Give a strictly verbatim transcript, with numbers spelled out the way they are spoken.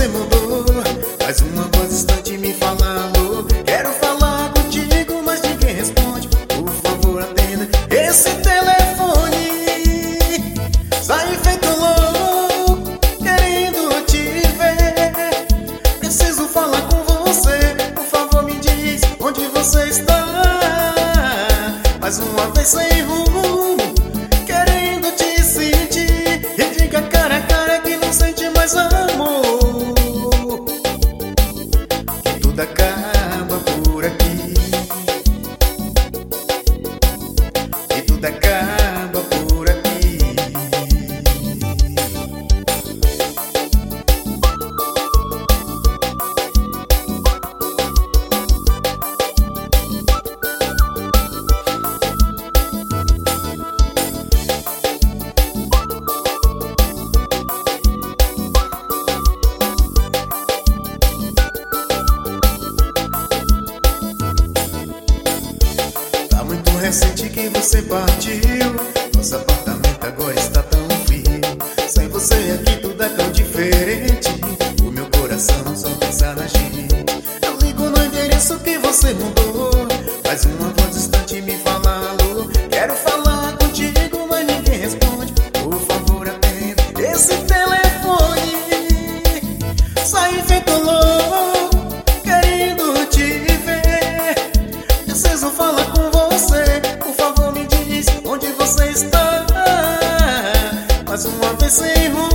você mudou. Mais uma voz distante me fala alô. Quero falar contigo, mas ninguém responde. Por favor, atenda esse telefone. Sai feito louco, querendo te ver. Preciso falar com você. Por favor, me diz onde você está. Mais uma vez sem rumo, querendo te sentir. E diga cara a cara que não sente mais amor. Que tudo acaba por aqui. Que tudo acaba por aqui. Recente que você partiu. Nosso apartamento agora está tão frio. Sem você aqui tudo é tão diferente. O meu coração só pensa na gente. Eu ligo no endereço que você mudou. Mais uma voz distante me fala alô. Quero falar contigo, mas ninguém responde. Por favor, atenda esse telefone. Sai feito louco, querendo te ver. Preciso falar com você. Por favor, me diz onde você está. Mais uma vez sem rumo,